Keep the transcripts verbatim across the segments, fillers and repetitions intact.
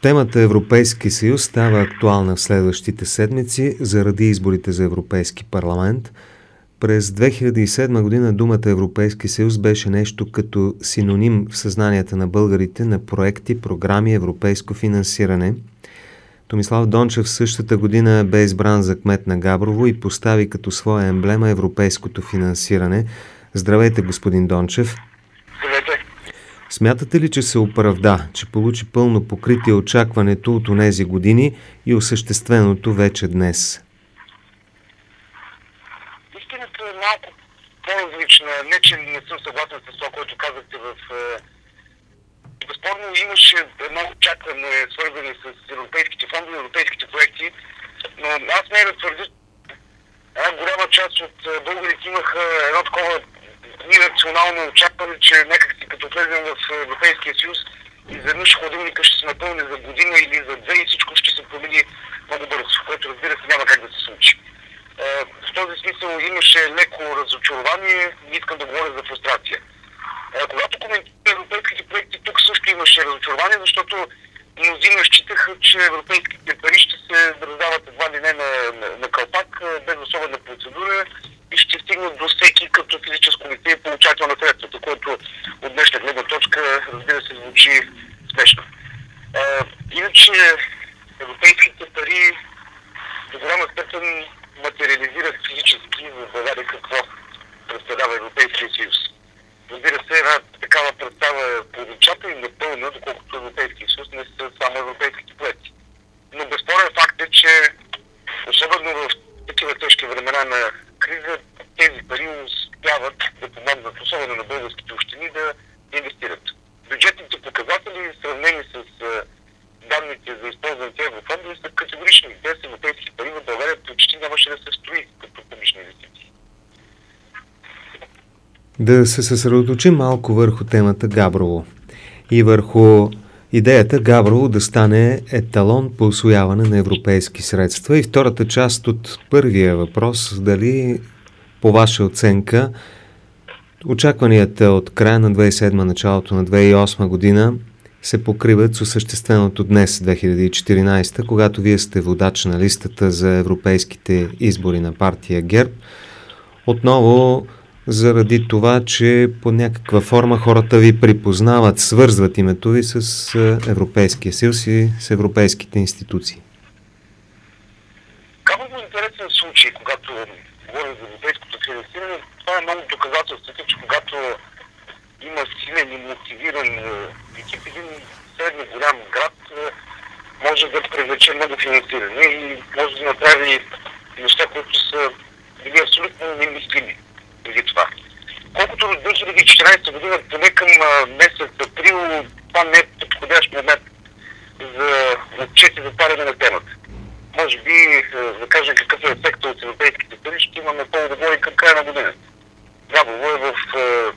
Темата Европейски съюз става актуална в следващите седмици заради изборите за Европейски парламент. През две хиляди и седма година думата Европейски съюз беше нещо като синоним в съзнанията на българите на проекти, програми, европейско финансиране. Томислав Дончев същата година бе избран за кмет на Габрово и постави като своя емблема европейското финансиране. Здравейте, господин Дончев. Здравейте. Смятате ли, че се оправда, че получи пълно покритие очакването от онези години и осъщественото вече днес? Истината е малко по-различна. Не, че не съм съгласен с това, което казахте в... Безспорно имаше едно очакване, свързани с европейските фондове, европейските проекти, но аз не да твърдя, една голяма част от българите имаха едно такова ирационално очакване, че някак си като влезем в Европейския съюз, изведнъж хладилника ще се напълни за година или за две и всичко ще се промени много бързо, което разбира се няма как да се случи. В този смисъл имаше леко разочарование, не искам да говоря за фрустрация. Когато коментираме европейските проекти, тук също имаше разочарование, защото мнозина считаха, че европейските пари ще се раздават едва ли не на, на, на калпак, без особена процедура и ще стигнат до всеки като физическо лице получател на средствата, което от днешна гледна точка, разбира се, звучи смешно. Иначе европейските пари до голяма степен материализират физически за България какво представлява Европейския съюз. Разбира се, една такава представа е половинчата и непълна, доколкото Европейския съюз не са само европейските проекти. Но безспорен факт е, че особено в такива тежки времена на криза, тези пари успяват да помогнат, особено на българските общини, да инвестират. Бюджетните показатели, сравнени с данните за използваните еврофондове, са категорични. Без европейски пари в България почти нямаше да се строи като публични инвестиции. Да се съсредоточим малко върху темата Габрово и върху идеята Габрово да стане еталон по усвояване на европейски средства. И втората част от първия въпрос, дали по ваша оценка очакванията от края на две хиляди и седма, началото на две хиляди и осма година се покриват с осъщественото днес, две хиляди и четиринадесета, когато вие сте водач на листата за европейските избори на партия ГЕРБ. Отново заради това, че по някаква форма хората ви припознават, свързват името ви с Европейския съюз и с европейските институции. Много интересен случай, когато говорим за европейското финансиране, това е много доказателството, че когато има силен и мотивиран екип, един средно голям град може да привлече много финансиране и може да направи неща, които са били абсолютно немислими преди това. Колкото до две хиляди и четиринадесета година, поне към месец април, това не е подходящ момент за отчет и затваряне на темата. Може би, да кажем какъв е ефектът от европейските пари, ще имаме по-добро и към края на годината. Габрово е в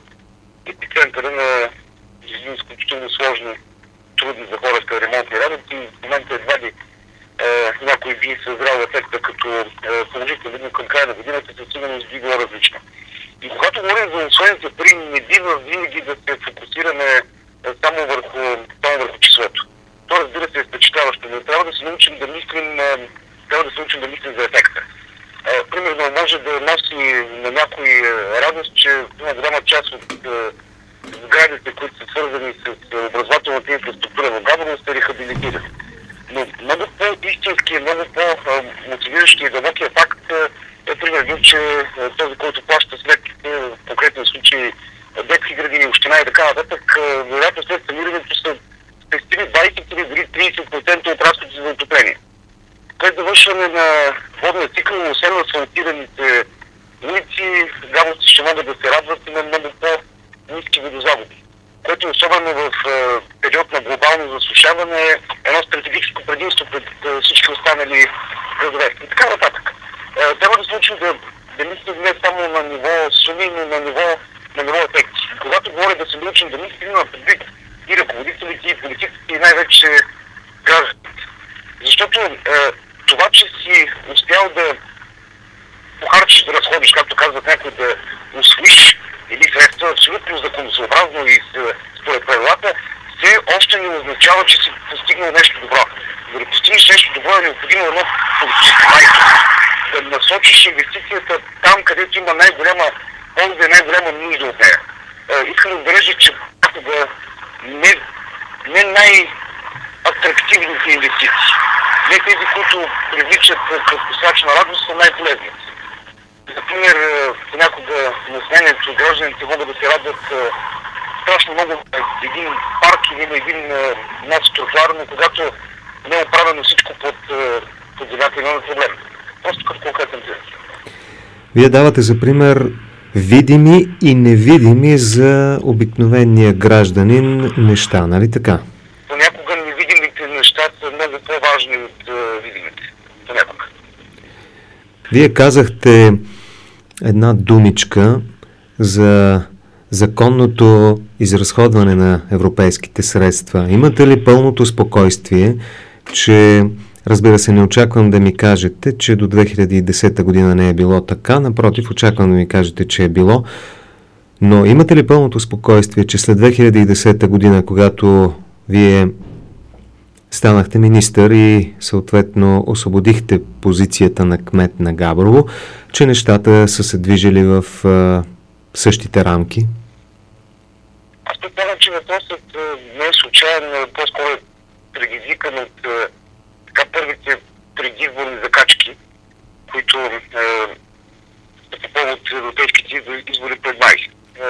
епицентъра на един изключително сложни, трудни за хората ремонтни работи. В момента едва ли е, някой би съзрал ефекта като е, положителен, но към края на годината със сигурност би било различно. И когато говорим за усвоените пари, не бива винаги да се фокусираме само върху, само върху числото. То, разбира се, е впечатляващо, но трябва да се научим да мислим, трябва да се научим да мислим за ефекта. Е, примерно може да носи на някой радост, че една голяма част от сградите, които са свързани с образователната инфраструктура в Габрово, се рехабилитират. Но много по-истински, много по-мотивиращи и дълбокия факт е примерно, че този, който плаща сметките, в конкретния случай детски градини, община и така нататък, вероятно след санирането са спестили двадесет или дори тридесет процента от разходите за отопление. След завършване на водния цикъл, освен на асфалтираните улици, габровци ще могат да се радват и на много по-ниски водозагуби, което особено в период на глобално засушаване е едно стратегическо предимство пред всички останали градове. И така нататък. Трябва да се учим да, да мислим не само на ниво суми, но на ниво, на ниво ефекти. Когато говоря да се научим да мислим на предвид и ръководителите, и политиците, и най-вече гражданите. Защото е, това, че си успял да похарчиш, да разходиш, както казват някой, да усвоиш или средства абсолютно законосъобразно и според правилата, все още не означава, че си постигнал нещо добро. За да постигнеш нещо добро е необходимо едно политическо майство. Да насочиш инвестицията там, където има най-голяма полза и най-голяма нужда от нея. Искам да отбележа, че не, не най-атрактивните инвестиции, не тези, които привличат краткосрочна радост, са най-полезни. Например, понякога населението, гражданите могат да се радват страшно много на един парк или на един над тротуар, но когато не е оправено всичко под, под земята, има проблем. Просто като конкретен пример. Вие давате за пример видими и невидими за обикновения гражданин неща, нали така? Понякога невидимите неща са много по-важни от uh, видимите. Понякога. Вие казахте една думичка за законното изразходване на европейските средства. Имате ли пълното спокойствие, че, разбира се, не очаквам да ми кажете, че до две хиляди и десета година не е било така, напротив, очаквам да ми кажете, че е било, но имате ли пълното спокойствие, че след две хиляди и десета година, когато вие станахте министър и съответно освободихте позицията на кмет на Габрово, че нещата са се движили в а, същите рамки? Аз предполагам, че въпросът не е случайен, по-скоро е предизвикан от а, така първите предизборни закачки, които а, са по повод европейските избори пред май.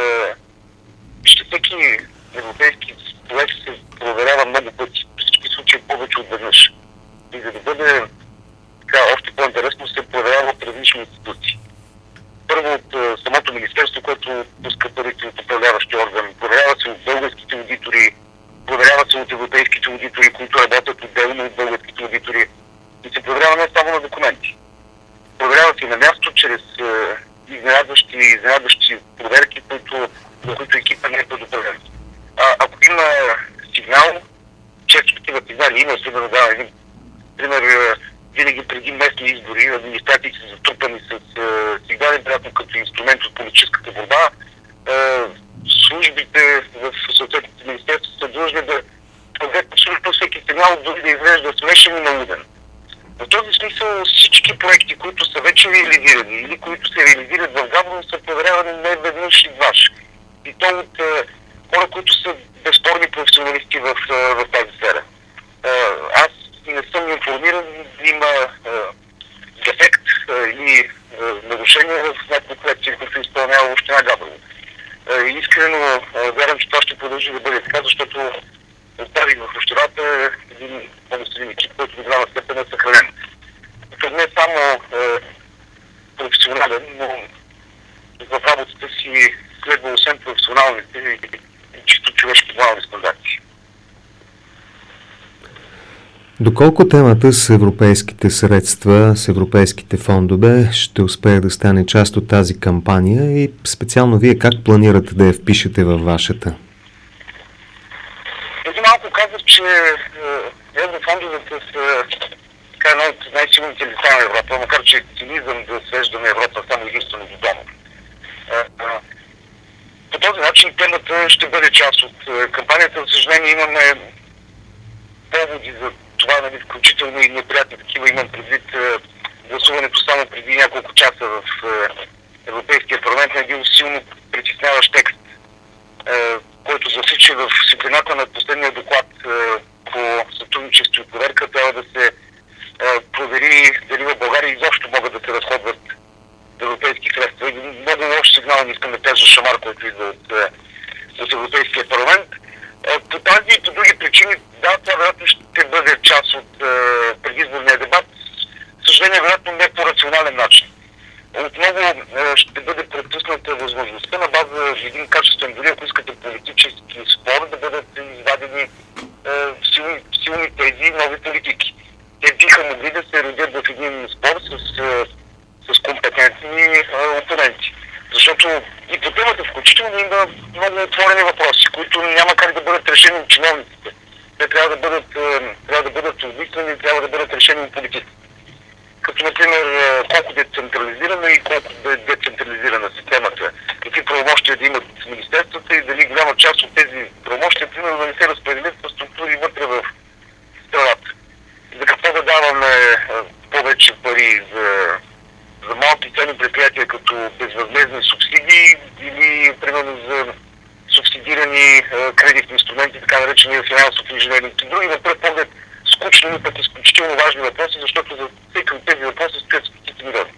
Ще всеки европейски проект се проверява много пъти, в всички случаи повече от веднъж. И за да бъде така още по-интересно, се проверява от различни институции. Първо от uh, самото министерство, което пуска парите от управляващия орган, проверява се от българските аудитори, проверява се от европейските аудитори, които работят отделно от българските аудитори, и се проверява не само на документи. Проверява се и на място чрез uh, изненадващи, изненадващи проверки, които, за които екипа не е предупреден. А, ако има сигнал, често такива сигнали има, за да дава един пример, винаги преди местни избори администрациите са затрупани с сигнали, вероятно като инструмент от политическата борба. А, службите в съответните министерства са длъжни да проверят абсолютно всеки сигнал, дори да изглежда смешен и налуден. В този смисъл всички проекти, които са вече реализирани или които се реализират в Габрово, са проверявани не веднъж и дваш. И то от хора, които са безспорни професионалисти в, в тази сфера. Аз не съм информиран, има дефект или нарушение в някакви проекти, които изпълнява община Габрово. Искрено вярвам, че това ще продължи да бъде така, защото оставих в общината един много силен екип, който до голяма степен е съхранен. Това не е само професионален, но в работата си следва освен професионалните и чисто човешки морални стандарти. Доколко темата с европейските средства, с европейските фондове ще успее да стане част от тази кампания и специално вие как планирате да я впишете във вашата? Преди малко казах, че еврофондовете са така едно от най-силните лица на Европа, макар че е цинизъм да свеждаме Европа само единствено до дома. По този начин темата ще бъде част от кампанията. За съжаление имаме поводи за това, нали, включително и неприятни такива. Имам предвид гласуването само преди няколко часа в Европейския парламент на един силно притесняващ текст, който засича в светлината на последния доклад по сътрудничество и проверка. Трябва да се провери дали в България изобщо могат да се разходват европейски средства. Много лош сигнал, не искам да кажа шамар, който идва от, от Европейския парламент. По тази и по други причини, да, това вероятно ще бъде част от предизборния дебат. Съжаление, вероятно не по рационален начин. Отново ще бъде препусната възможността на база един качествен, дори ако искате политически спор, да бъдат извадени силни, силни тези нови политики. Те биха могли да се родят в един спор с с компетентни опоненти. Защото и по темата включително има много отворени въпроси, които няма как да бъдат решени от чиновниците. Те трябва да бъдат, трябва да бъдат обмислени, трябва да бъдат решени от политиците. Като, например, колко да е централизирана и колко да е децентрализирана системата, какви правомощия да имат министерствата и дали голяма част от тези правомощия, примерно да не се разпределят по структури вътре в страната. За какво да даваме повече пари за, за малки ценни предприятия като безвъзмездни субсидии или примерно за субсидирани кредитни инструменти, така наречени финансов инженеринг и други, на пръв поглед скучни, но пък изключително важни въпроси, защото за всеки от тези въпроси стоят стотици милиони.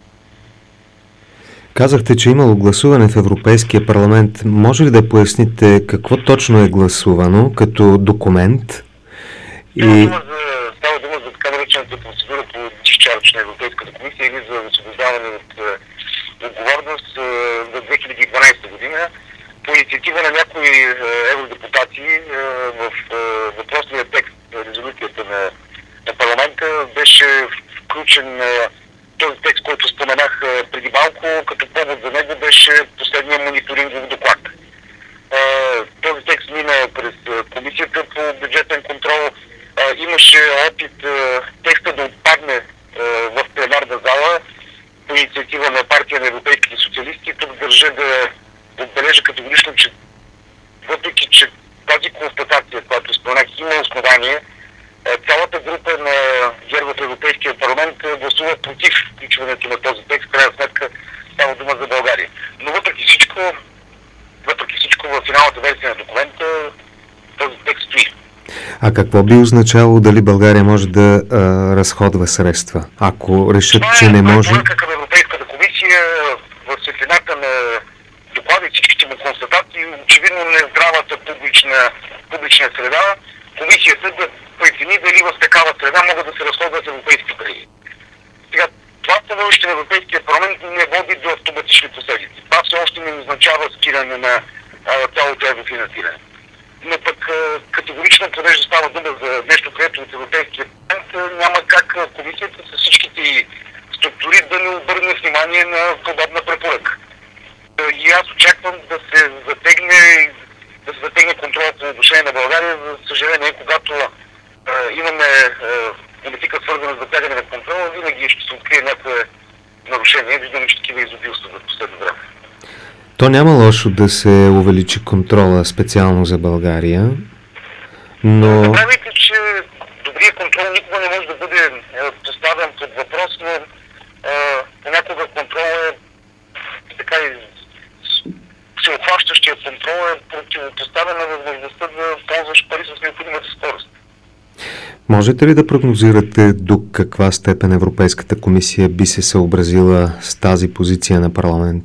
Казахте, че имало гласуване в Европейския парламент. Може ли да поясните какво точно е гласувано като документ? И... Става дума за, става дума за така наречената процедура по discharge на Европейската комисия или за освобождаване от е, отговорност е, за две хиляди и дванадесета година. По инициатива на някои е, евродепутати е, в е, въпросния текст на резолюцията на, на парламента беше включен е, този текст, който споменах е, преди малко, като повод за него беше последния мониторингов доклад. Е, този текст мина през комисията по бюджетен контрол. Uh, имаше опит uh, текста да отпадне uh, в пленарна зала по инициатива на партия на европейските социалисти. Тук държа да отбележа категорично, че въпреки, че тази констатация, която споменах, има основание, uh, цялата група на ГЕРБ в Европейския парламент uh, гласува против включването на този текст. В крайна сметка става дума за България. Но въпреки всичко, въпреки всичко в финалната версия на документа този текст стои. А какво би означало дали България може да а, разходва средства, ако решат, това че е, не може? Това е към Европейската комисия в светлината на доклада и всичките му констатации, очевидно нездравата публична, публична среда, комисията да прецени дали в такава среда могат да се разходват европейски пари. Сега, това становище на Европейския парламент не води до автоматични последици. Това все още не означава спиране на а, цялото еврофинансиране. Но пък категорично, понеже става дума за нещо, което от Европейския парламент, няма как комисията с всичките структури да не обърне внимание на подобна препоръка. И аз очаквам да се затегне, да се затегне контрол по отношение на България. За съжаление, когато а, имаме а, политика свързана с затягане на контрола, винаги ще се открие някое нарушение. Виждаме, че такива изобилства в последно време. То няма лошо да се увеличи контрола специално за България, но... Забравяйте, че добрият контрол никога не може да бъде поставен под въпрос, но а, понякога контрол е така и всеобхващащия контрол е противопоставен на възможността да ползваш пари с необходимата скорост. Можете ли да прогнозирате до каква степен Европейската комисия би се съобразила с тази позиция на парламента?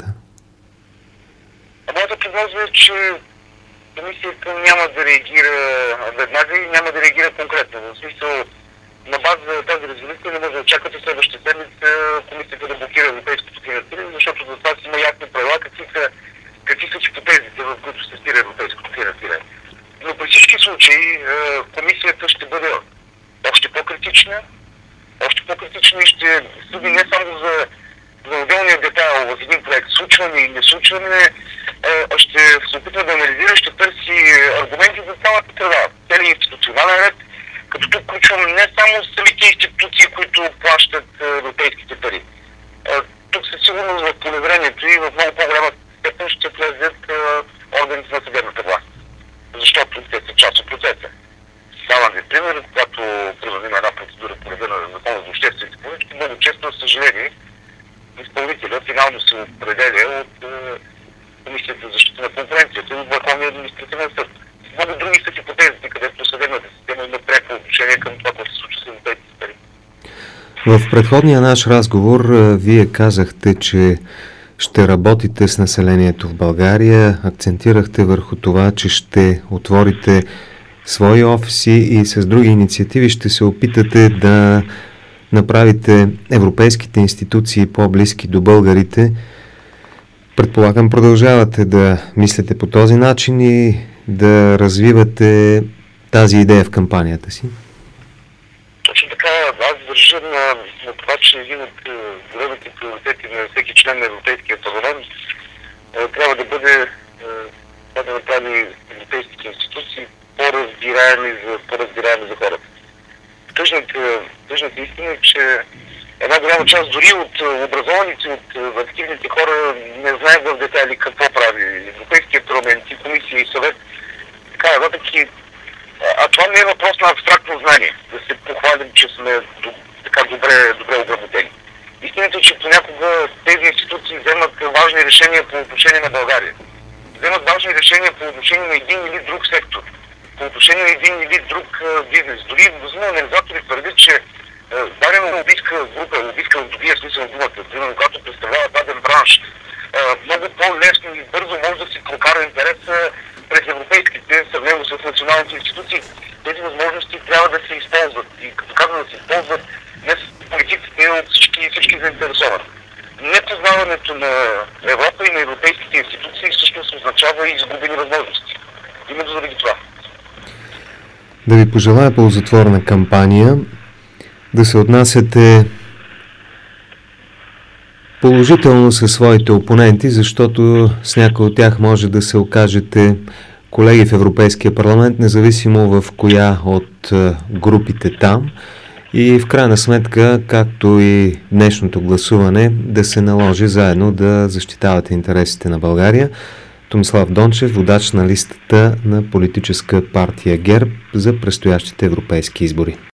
Моята прогноза е, че комисията няма да реагира веднага и няма да реагира конкретно. В смисъл, на база на тази резолюция не може да очаквате следващата седмица комисията да блокира европейското финансиране, защото за това си има ясни правила какви са, какви са хипотезите, в които се спира европейското финансиране. Но при всички случаи комисията ще бъде още по-критична, още по-критична и ще съди не само за, за отделния детайл в един проект, случване и неслучване, ще се опитва да анализира, ще търси аргументи за цялата среда, целият институционален ред, като тук включвам не само самите институции, които плащат европейските пари. Тук със сигурност в полезрението и в много по-голяма степен ще влезят органите на съдебната власт, защото те са част от процеса. Давам ви пример, когато примерно има една процедура по реда на Закона за обществените поръчки, много често, за съжаление, изпълнителят финално се определя от Комисията за защита на конкуренцията и от Върховния административен съд. Много други са хипотезите, където съдебната система има пряко отношение към това, което се случва с европейските пари. В предходния наш разговор вие казахте, че ще работите с населението в България, акцентирахте върху това, че ще отворите свои офиси и с други инициативи ще се опитате да направите европейските институции по-близки до българите. Предполагам, продължавате да мислите по този начин и да развивате тази идея в кампанията си? Точно така, аз държа на, на това, че един от големите приоритети на всеки член на Европейския парламент е, трябва да бъде е, да направи европейските институции по-разбираеми за, по-разбираеми за хората. Тъжната, тъжната истина е, че една голяма част дори от образованите, от активните хора не знаят в детайли какво прави Европейския Европейския парламент, и комисия, и съвет, така нататък. А това не е въпрос на абстрактно знание, да се похвалим, че сме така добре, добре ограмотени. Истината е, че понякога тези институции вземат важни решения по отношение на България. Вземат важни решения по отношение на един или друг сектор, по отношение на един или друг бизнес. Дори възможно анализатори твърдят, че дадена лобистка група, лобистка в добрия смисъл на думата, примерно, когато представлява даден бранш, много по-лесно и бързо може да си прокара интерес през европейските, сравнено с националните институции. Тези възможности трябва да се използват. И като казвам да се използват, днес политиците от всички, всички заинтересовани. Непознаването на Европа и на европейските институции всъщност означава и изгубени възможности. Именно заради това. Да ви пожелая ползотворна кампания, да се отнасяте положително със своите опоненти, защото с някои от тях може да се окажете колеги в Европейския парламент, независимо в коя от групите там. И в крайна сметка, както и днешното гласуване, да се наложи заедно да защитавате интересите на България. Томислав Дончев, водач на листата на политическа партия ГЕРБ за предстоящите европейски избори.